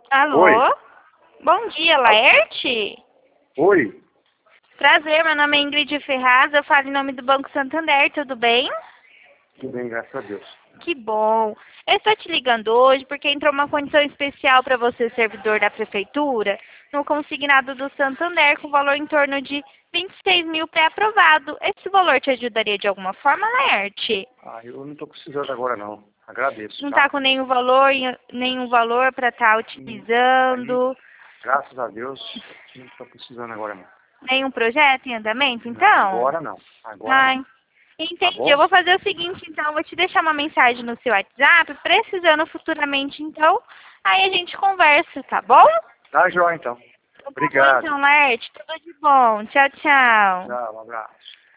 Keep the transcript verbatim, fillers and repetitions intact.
Alô? Oi. Bom dia, Laerte? Oi. Prazer, meu nome é Ingrid Ferraz, eu falo em nome do Banco Santander, tudo bem? Tudo bem, graças a Deus. Que bom. Eu estou te ligando hoje porque entrou uma condição especial para você, servidor da Prefeitura, no consignado do Santander, com valor em torno de vinte e seis mil pré-aprovado. Esse valor te ajudaria de alguma forma, Laerte? Ah, eu não estou precisando agora não. Agradeço, Não está tá? com nenhum valor, nenhum valor para estar Hum, Aí, utilizando? graças a Deus, não estou precisando agora não. Nenhum projeto em andamento, Não, então? agora não. Agora Ai, não. Tá entendi. Eu bom? vou fazer o seguinte, então, eu vou te deixar uma mensagem no seu WhatsApp, precisando futuramente, então, aí a gente conversa, tá bom? Tá joia então. Tá bom, Obrigado. então, Laerte, tudo de bom. Tchau, tchau. Tchau, um abraço.